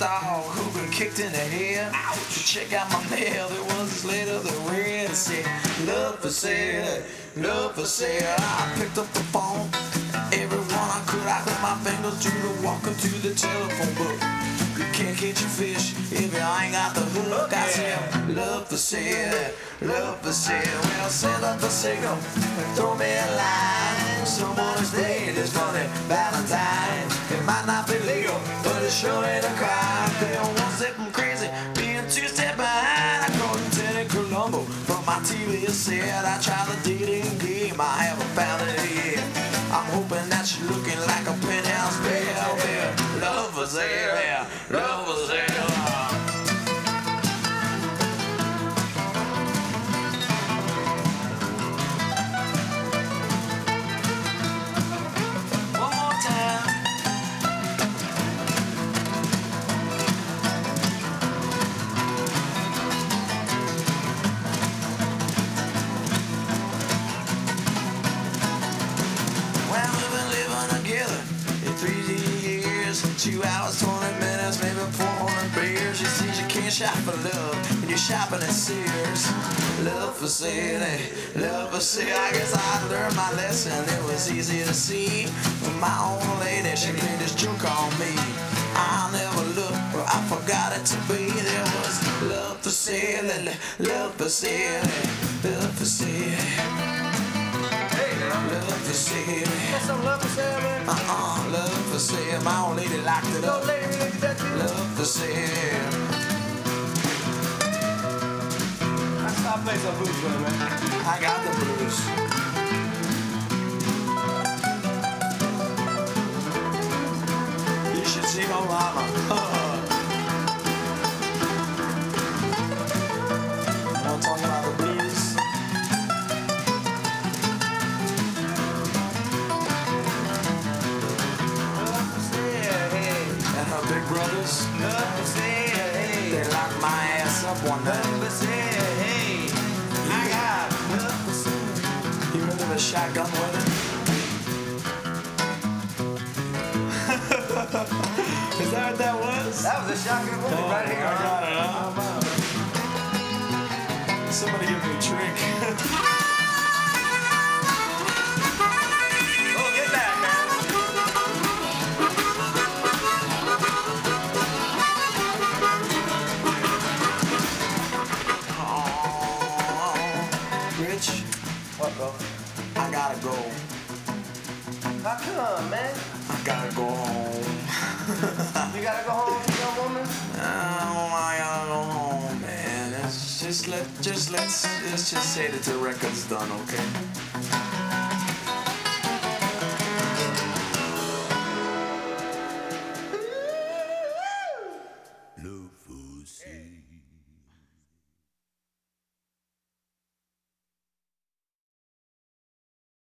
dog who been kicked in the head. Ouch. Check out my mail, there was this letter that read, it said, love for sale, love for sale. I picked up the phone, everyone I could, I clicked my fingers to the walking to the telephone book. You can't catch a fish if you ain't got the hook. I said, love for sale, love for sale. Well, send up for sale, throw me a line. Someone's dead, it's funny, Valentine. It might not be legal, but it sure ain't a crime. They don't want something crazy, being 2 steps behind. I called Lieutenant Columbo from my TV and said, I tried the dating game, I haven't found it yet. I'm hoping that you're looking like a penthouse belle. Love for sale, yeah, love for sale. One more time. Well, we've been living together in 3 years, 2 hours, 20 minutes, maybe 400 beers. You see, you can't shop for love when you're shopping at Sears. Love for sale, love for sale. I guess I learned my lesson, it was easy to see. When my old lady, she played this joke on me. I never looked where I forgot it to be. There was love for sale, love for sale, love for sale. Love for sale. That's some love for sale, man. Love for sale. My old lady locked it up. Old lady really did that to you? Love for sale. I stopped playing some blues for you, man. I got the blues. You should see my mama. Want to talk about the blues? Love for sale, hey. And her big brothers, Love for sale, hey. they locked my ass up one Love night. for sale, hey. I got love for sale. You remember the shotgun wedding? Is that what that was? That was a shocking woman right here. I got it, huh? Somebody give me a drink. Oh, get back, man. Oh, Rich, What, bro? I gotta go. How come, man? I gotta go home. You gotta go home, young woman? Oh, I gotta go home, man. Let's just say that the record's done, okay?